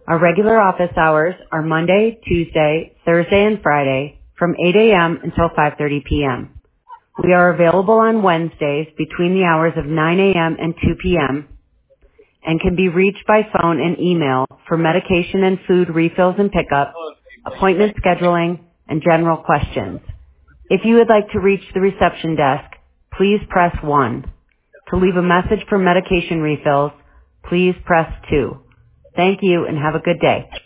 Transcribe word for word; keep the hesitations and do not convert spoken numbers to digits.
Our regular office hours are Monday, Tuesday, Thursday, and Friday from eight a.m. until five thirty p.m. We are available on Wednesdays between the hours of nine a.m. and two p.m. and can be reached by phone and email for medication and food refills and pickup, appointment scheduling, and general questions. If you would like to reach the reception desk, please press one. To leave a message for medication refills, please press two. Thank you and have a good day.